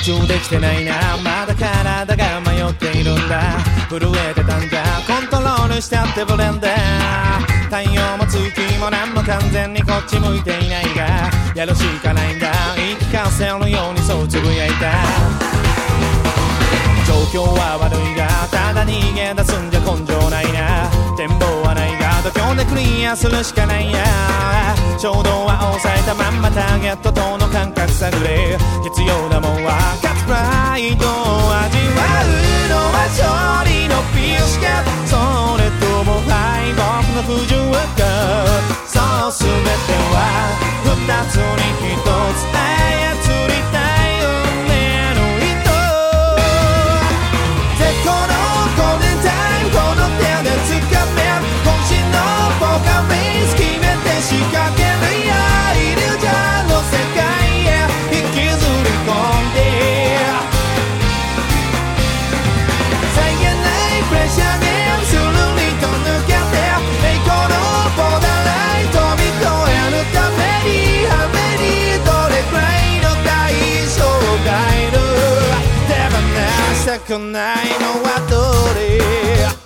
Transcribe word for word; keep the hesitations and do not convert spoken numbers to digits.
中できてないな、まだ体が迷っているんだ。震えてたんだ、コントロールしてやってブレンダー。太陽も月も何も完全にこっち向いていないが、やるしかないんだ、言い聞かせるようにそうつぶやいた。状況は悪いがただ逃げ出すんじゃ根性ないな。展望はないが度胸でクリアするしかないや。衝動は抑えたまんまターゲットとの感覚探れ。必要なもんは勝つプライドを味わうのは勝利のピースか、それとも敗北の不純か。そう全ては二つに一つ操りたい運命の糸。絶好のゴールデンタイムこの手で掴める。渾身のポーカーフェイス決めて仕掛けるや。イリュージョンの世界へ引きずり込んで、際限ないプレッシャーゲームスルリと抜けて、栄光のボーダーライン飛び越えるために、ハメにどれくらいの代償がいる。手放したくないのはどれ。